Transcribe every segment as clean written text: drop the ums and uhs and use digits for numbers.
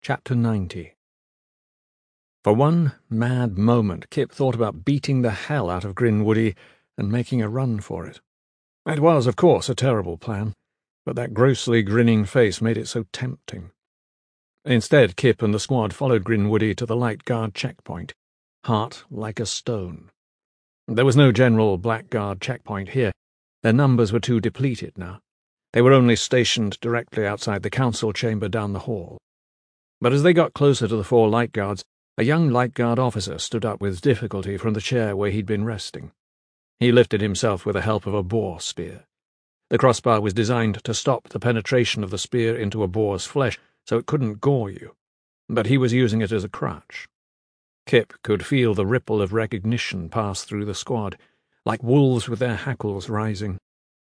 Chapter 90. For one mad moment, Kip thought about beating the hell out of Grinwoody and making a run for it. It was, of course, a terrible plan, but that grossly grinning face made it so tempting. Instead, Kip and the squad followed Grinwoody to the Light Guard checkpoint, heart like a stone. There was no general Blackguard checkpoint here. Their numbers were too depleted now. They were only stationed directly outside the council chamber down the hall. But as they got closer to the 4 Light Guards, a young Light Guard officer stood up with difficulty from the chair where he'd been resting. He lifted himself with the help of a boar spear. The crossbar was designed to stop the penetration of the spear into a boar's flesh so it couldn't gore you, but he was using it as a crutch. Kip could feel the ripple of recognition pass through the squad, like wolves with their hackles rising.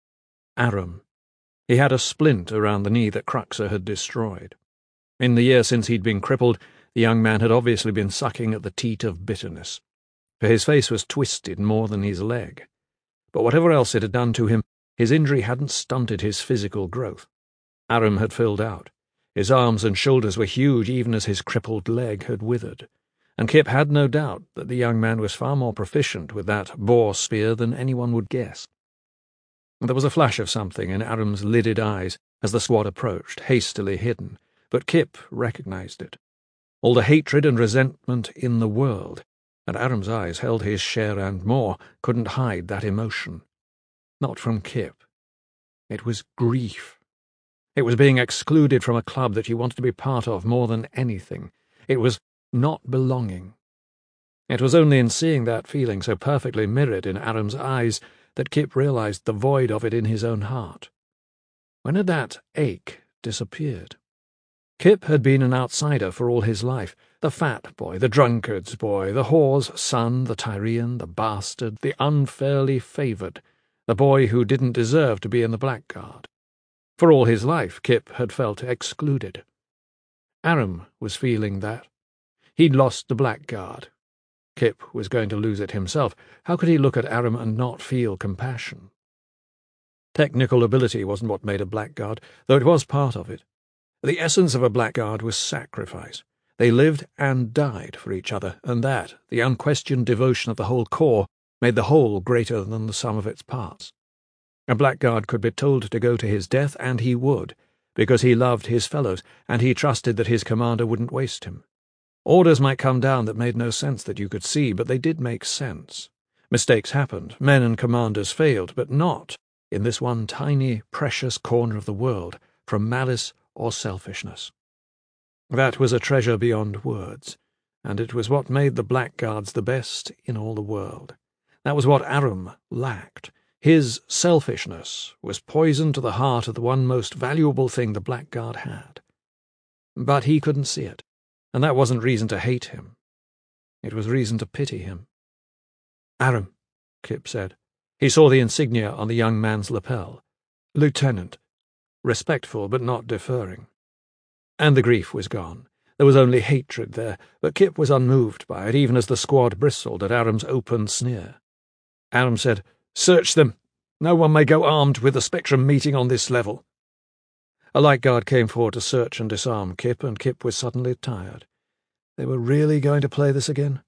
Aram. He had a splint around the knee that Cruxer had destroyed. In the year since he'd been crippled, the young man had obviously been sucking at the teat of bitterness, for his face was twisted more than his leg. But whatever else it had done to him, his injury hadn't stunted his physical growth. Aram had filled out. His arms and shoulders were huge even as his crippled leg had withered, and Kip had no doubt that the young man was far more proficient with that boar spear than anyone would guess. There was a flash of something in Aram's lidded eyes as the squad approached, hastily hidden, but Kip recognized it. All the hatred and resentment in the world, and Aram's eyes held his share and more, couldn't hide that emotion. Not from Kip. It was grief. It was being excluded from a club that you wanted to be part of more than anything. It was not belonging. It was only in seeing that feeling so perfectly mirrored in Aram's eyes that Kip realized the void of it in his own heart. When had that ache disappeared? Kip had been an outsider for all his life, the fat boy, the drunkard's boy, the whore's son, the Tyrian, the bastard, the unfairly favoured, the boy who didn't deserve to be in the Blackguard. For all his life, Kip had felt excluded. Aram was feeling that. He'd lost the Blackguard. Kip was going to lose it himself. How could he look at Aram and not feel compassion? Technical ability wasn't what made a Blackguard, though it was part of it. The essence of a Blackguard was sacrifice. They lived and died for each other, and that, the unquestioned devotion of the whole corps, made the whole greater than the sum of its parts. A Blackguard could be told to go to his death, and he would, because he loved his fellows, and he trusted that his commander wouldn't waste him. Orders might come down that made no sense that you could see, but they did make sense. Mistakes happened, men and commanders failed, but not in this one tiny, precious corner of the world, from malice or selfishness. That was a treasure beyond words, and it was what made the Blackguards the best in all the world. That was what Aram lacked. His selfishness was poison to the heart of the one most valuable thing the Blackguard had. But he couldn't see it, and that wasn't reason to hate him. It was reason to pity him. "Aram," Kip said. He saw the insignia on the young man's lapel. "Lieutenant." Respectful but not deferring. And the grief was gone. There was only hatred there, but Kip was unmoved by it, even as the squad bristled at Aram's open sneer. Aram said, "Search them. No one may go armed with the Spectrum meeting on this level." A Light Guard came forward to search and disarm Kip, and Kip was suddenly tired. They were really going to play this again?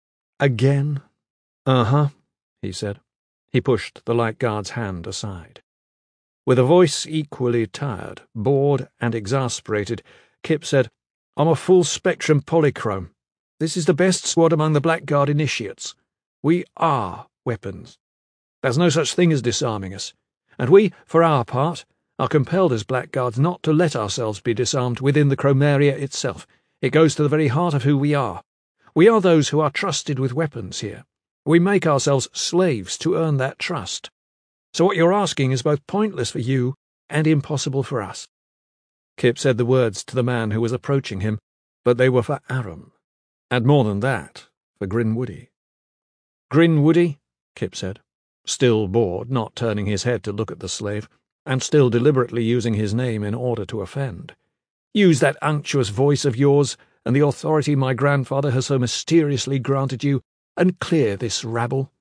Again? "Uh-huh," he said. He pushed the Light Guard's hand aside. With a voice equally tired, bored, and exasperated, Kip said, "I'm a full-spectrum polychrome. This is the best squad among the Blackguard initiates. We are weapons. There's no such thing as disarming us, and we, for our part, are compelled as Blackguards not to let ourselves be disarmed within the Chromaria itself. It goes to the very heart of who we are. We are those who are trusted with weapons here. We make ourselves slaves to earn that trust. So what you're asking is both pointless for you and impossible for us." Kip said the words to the man who was approaching him, but they were for Aram, and more than that, for Grinwoody. "Grinwoody," Kip said, still bored, not turning his head to look at the slave, and still deliberately using his name in order to offend. "Use that unctuous voice of yours and the authority my grandfather has so mysteriously granted you, and clear this rabble."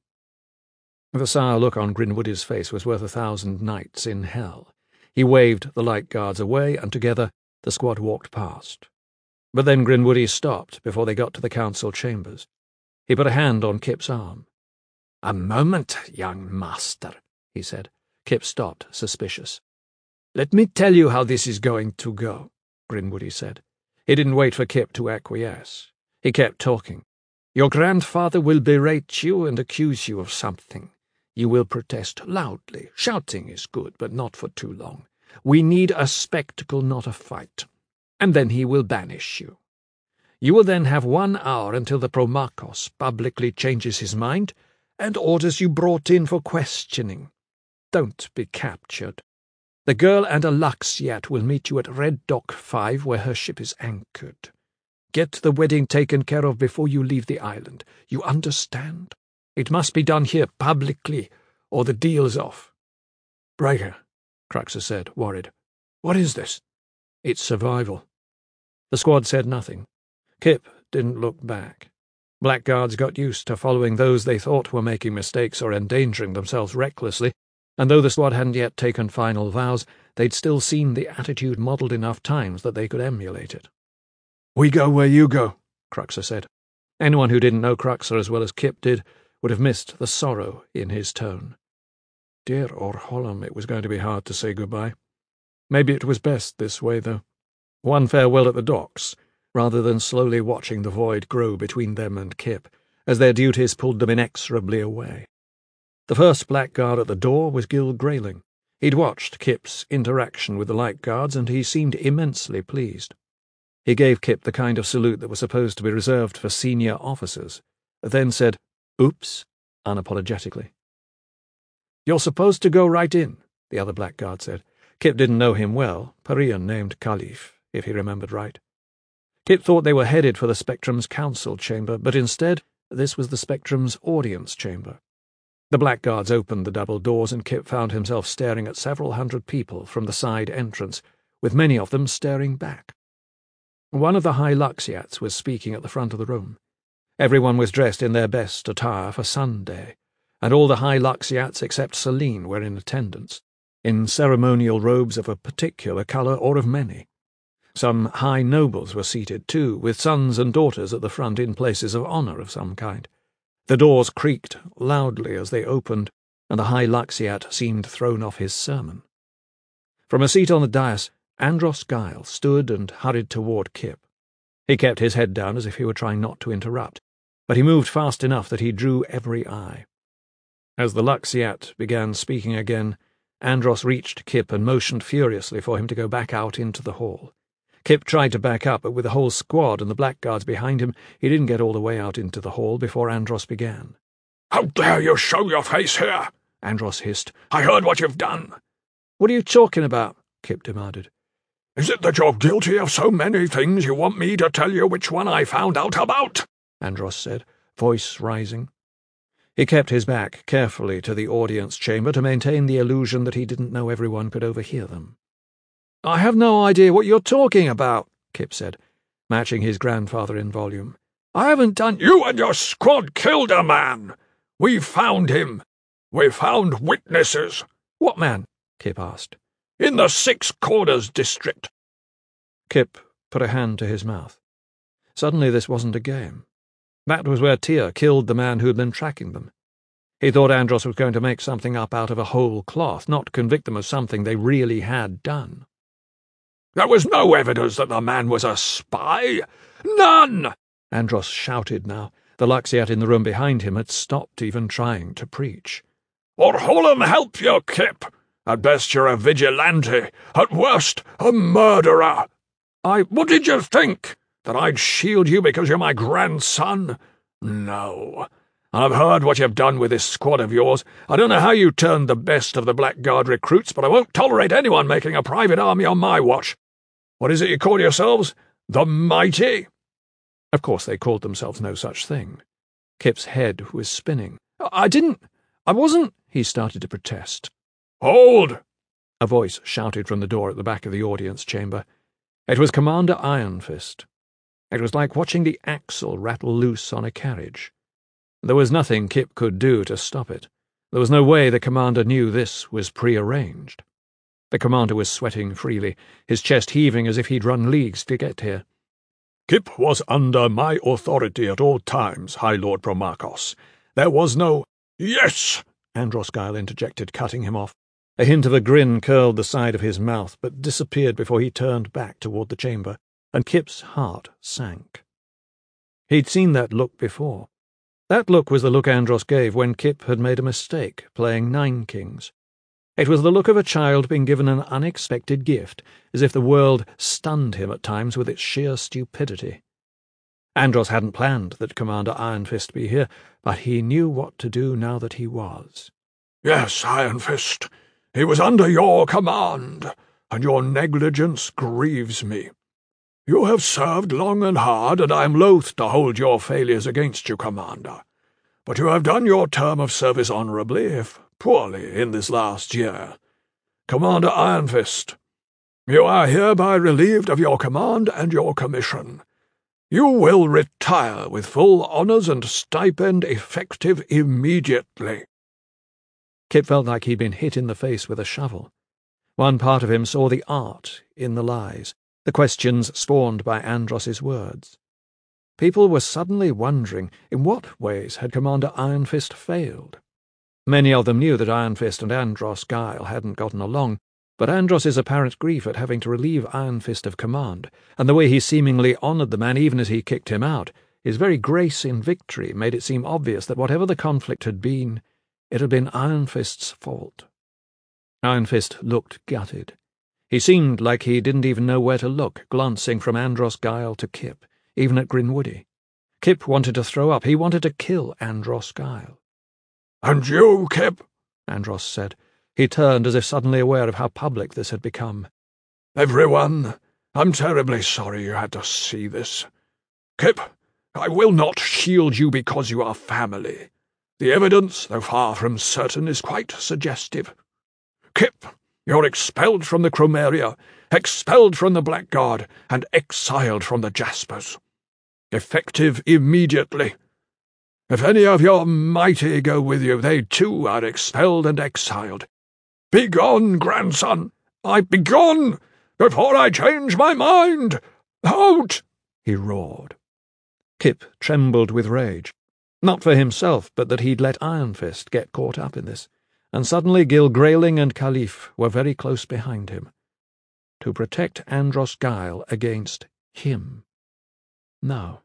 The sour look on Grinwoody's face was worth 1,000 nights in hell. He waved the Light Guards away, and together the squad walked past. But then Grinwoody stopped before they got to the council chambers. He put a hand on Kip's arm. "A moment, young master," he said. Kip stopped, suspicious. "Let me tell you how this is going to go," Grinwoody said. He didn't wait for Kip to acquiesce. He kept talking. "Your grandfather will berate you and accuse you of something. You will protest loudly. Shouting is good, but not for too long. We need a spectacle, not a fight. And then he will banish you. You will then have 1 hour until the Promachos publicly changes his mind and orders you brought in for questioning. Don't be captured. The girl and a Luxiat will meet you at Red Dock 5, where her ship is anchored. Get the wedding taken care of before you leave the island. You understand? It must be done here publicly, or the deal's off." "Breaker," Cruxer said, worried. "What is this?" "It's survival." The squad said nothing. Kip didn't look back. Blackguards got used to following those they thought were making mistakes or endangering themselves recklessly, and though the squad hadn't yet taken final vows, they'd still seen the attitude modelled enough times that they could emulate it. "We go where you go," Cruxer said. Anyone who didn't know Cruxer as well as Kip did would have missed the sorrow in his tone. Dear Orholam, it was going to be hard to say goodbye. Maybe it was best this way, though. One farewell at the docks, rather than slowly watching the void grow between them and Kip, as their duties pulled them inexorably away. The first blackguard at the door was Gil Grayling. He'd watched Kip's interaction with the light guards, and he seemed immensely pleased. He gave Kip the kind of salute that was supposed to be reserved for senior officers, then said, "Oops," unapologetically. "You're supposed to go right in," the other blackguard said. Kip didn't know him well, Parian named Khalif, if he remembered right. Kip thought they were headed for the Spectrum's council chamber, but instead this was the Spectrum's audience chamber. The blackguards opened the double doors, and Kip found himself staring at several hundred people from the side entrance, with many of them staring back. One of the High Luxiats was speaking at the front of the room. Everyone was dressed in their best attire for Sunday, and all the High Luxiats except Selene were in attendance, in ceremonial robes of a particular colour or of many. Some high nobles were seated too, with sons and daughters at the front in places of honour of some kind. The doors creaked loudly as they opened, and the High Luxiat seemed thrown off his sermon. From a seat on the dais, Andros Guile stood and hurried toward Kip. He kept his head down as if he were trying not to interrupt, but he moved fast enough that he drew every eye. As the Luxiat began speaking again, Andros reached Kip and motioned furiously for him to go back out into the hall. Kip tried to back up, but with the whole squad and the blackguards behind him, he didn't get all the way out into the hall before Andros began. "How dare you show your face here?" Andros hissed. "I heard what you've done." "What are you talking about?" Kip demanded. "Is it that you're guilty of so many things you want me to tell you which one I found out about?" Andros said, voice rising. He kept his back carefully to the audience chamber to maintain the illusion that he didn't know everyone could overhear them. "I have no idea what you're talking about," Kip said, matching his grandfather in volume. "I haven't done—" "You and your squad killed a man. We found him. We found witnesses." "What man?" Kip asked. "In the Six Corners district." Kip put a hand to his mouth. Suddenly this wasn't a game. That was where Tyr killed the man who'd been tracking them. He thought Andros was going to make something up out of a whole cloth, not convict them of something they really had done. "There was no evidence that the man was a spy. None!" Andros shouted now. The Luxiat in the room behind him had stopped even trying to preach. "Orholam help you, Kip. At best you're a vigilante. At worst, a murderer. What did you think? That I'd shield you because you're my grandson? No. I've heard what you've done with this squad of yours. I don't know how you turned the best of the Blackguard recruits, but I won't tolerate anyone making a private army on my watch. What is it you call yourselves? The Mighty?" Of course they called themselves no such thing. Kip's head was spinning. I wasn't, he started to protest. "Hold!" a voice shouted from the door at the back of the audience chamber. It was Commander Ironfist. It was like watching the axle rattle loose on a carriage. There was nothing Kip could do to stop it. There was no way the commander knew this was prearranged. The commander was sweating freely, his chest heaving as if he'd run leagues to get here. Kip was under my authority at all times, High Lord Promachos. There was no— Yes, Andros Guile interjected, cutting him off. A hint of a grin curled the side of his mouth, but disappeared before he turned back toward the chamber, and Kip's heart sank. He'd seen that look before. That look was the look Andros gave when Kip had made a mistake, playing Nine Kings. It was the look of a child being given an unexpected gift, as if the world stunned him at times with its sheer stupidity. Andros hadn't planned that Commander Iron Fist be here, but he knew what to do now that he was. Yes, Iron Fist, he was under your command, and your negligence grieves me. You have served long and hard, and I am loath to hold your failures against you, Commander. But you have done your term of service honourably, if poorly, in this last year. Commander Iron Fist, you are hereby relieved of your command and your commission. You will retire with full honours and stipend effective immediately. Kip felt like he'd been hit in the face with a shovel. One part of him saw the art in the lies, the questions spawned by Andros's words. People were suddenly wondering in what ways had Commander Iron Fist failed. Many of them knew that Iron Fist and Andros Guile hadn't gotten along, but Andros's apparent grief at having to relieve Iron Fist of command, and the way he seemingly honoured the man even as he kicked him out, his very grace in victory made it seem obvious that whatever the conflict had been, it had been Iron Fist's fault. Iron Fist looked gutted. He seemed like he didn't even know where to look, glancing from Andros Guile to Kip, even at Grinwoody. Kip wanted to throw up. He wanted to kill Andros Guile. "And you, Kip?" Andros said. He turned as if suddenly aware of how public this had become. "Everyone, I'm terribly sorry you had to see this. Kip, I will not shield you because you are family. The evidence, though far from certain, is quite suggestive. Kip, you're expelled from the Chromeria, expelled from the Blackguard, and exiled from the Jaspers. Effective immediately. If any of your mighty go with you, they too are expelled and exiled. Begone, grandson! Begone, before I change my mind! Out!" he roared. Kip trembled with rage. Not for himself, but that he'd let Iron Fist get caught up in this, and suddenly Gil Grayling and Khalif were very close behind him. To protect Andros Guile against him. No,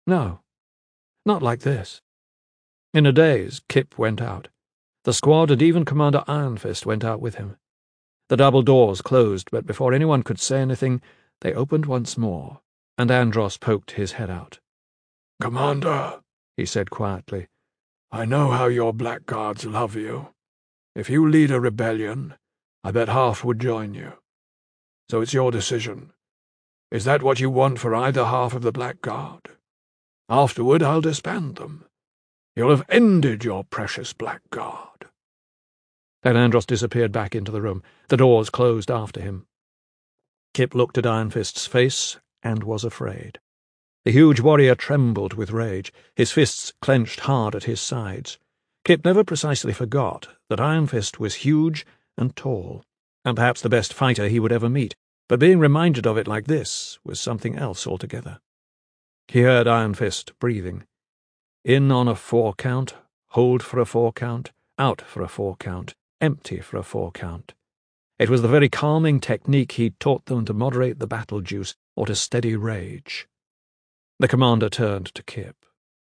not like this. In a daze, Kip went out. The squad and even Commander Iron Fist went out with him. The double doors closed, but before anyone could say anything, they opened once more, and Andros poked his head out. "Commander," he said quietly, "I know how your blackguards love you. If you lead a rebellion, I bet half would join you. So it's your decision. Is that what you want for either half of the Blackguard? Afterward I'll disband them. You'll have ended your precious Blackguard." Then Andros disappeared back into the room. The doors closed after him. Kip looked at Iron Fist's face and was afraid. The huge warrior trembled with rage, his fists clenched hard at his sides. Kip never precisely forgot that Iron Fist was huge and tall, and perhaps the best fighter he would ever meet, but being reminded of it like this was something else altogether. He heard Iron Fist breathing. In on a 4 count, hold for a 4 count, out for a 4 count, empty for a 4 count. It was the very calming technique he'd taught them to moderate the battle juice or to steady rage. The commander turned to Kip.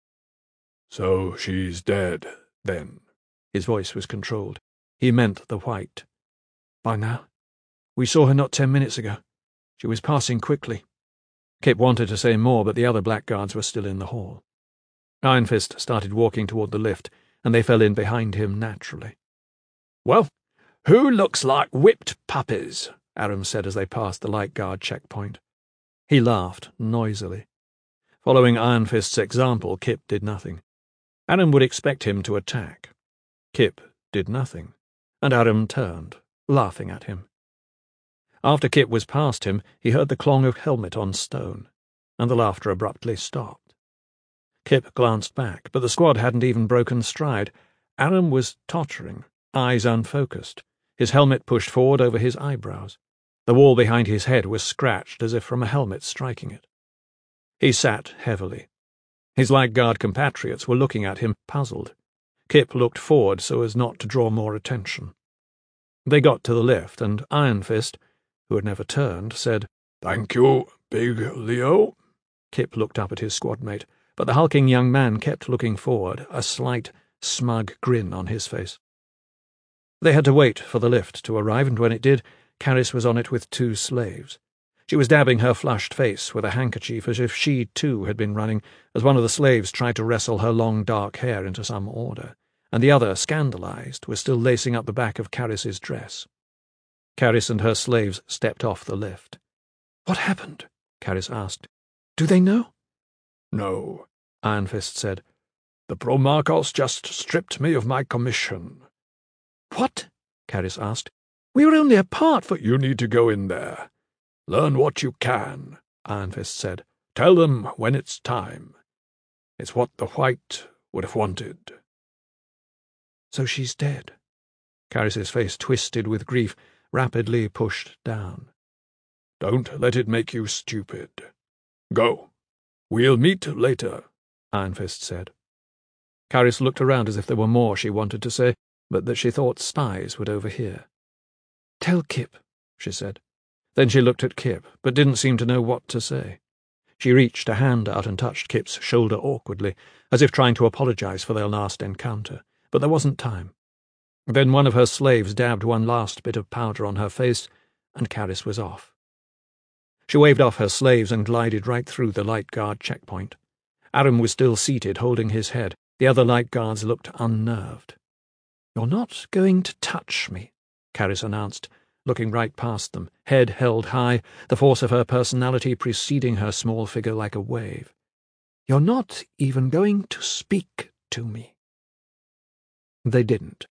"So she's dead, then?" His voice was controlled. He meant the white. "By now? We saw her not 10 minutes ago. She was passing quickly." Kip wanted to say more, but the other blackguards were still in the hall. Iron Fist started walking toward the lift, and they fell in behind him naturally. "Well, who looks like whipped puppies?" Aram said as they passed the light guard checkpoint. He laughed noisily. Following Iron Fist's example, Kip did nothing. Aram would expect him to attack. Kip did nothing, and Aram turned, laughing at him. After Kip was past him, he heard the clong of helmet on stone, and the laughter abruptly stopped. Kip glanced back, but the squad hadn't even broken stride. Aram was tottering, eyes unfocused, his helmet pushed forward over his eyebrows. The wall behind his head was scratched as if from a helmet striking it. He sat heavily. His light guard compatriots were looking at him, puzzled. Kip looked forward so as not to draw more attention. They got to the lift, and Iron Fist, who had never turned, said, "Thank you, Big Leo." Kip looked up at his squad mate, but the hulking young man kept looking forward, a slight, smug grin on his face. They had to wait for the lift to arrive, and when it did, Caris was on it with 2 slaves. She was dabbing her flushed face with a handkerchief as if she, too, had been running, as one of the slaves tried to wrestle her long dark hair into some order, and the other, scandalized, was still lacing up the back of Caris's dress. Caris and her slaves stepped off the lift. "What happened?" Caris asked. "Do they know?" "No," Iron Fist said. "The Promarchos just stripped me of my commission." "What?" Caris asked. "We were only a part for—" "You need to go in there. Learn what you can," Iron Fist said. "Tell them when it's time. It's what the White would have wanted." "So she's dead." Caris's face twisted with grief, rapidly pushed down. "Don't let it make you stupid. Go. We'll meet later," Iron Fist said. Caris looked around as if there were more she wanted to say, but that she thought spies would overhear. "Tell Kip," she said. Then she looked at Kip, but didn't seem to know what to say. She reached a hand out and touched Kip's shoulder awkwardly, as if trying to apologize for their last encounter, but there wasn't time. Then one of her slaves dabbed one last bit of powder on her face, and Caris was off. She waved off her slaves and glided right through the light guard checkpoint. Aram was still seated, holding his head. The other light guards looked unnerved. "You're not going to touch me," Caris announced, looking right past them, head held high, the force of her personality preceding her small figure like a wave. "You're not even going to speak to me." They didn't.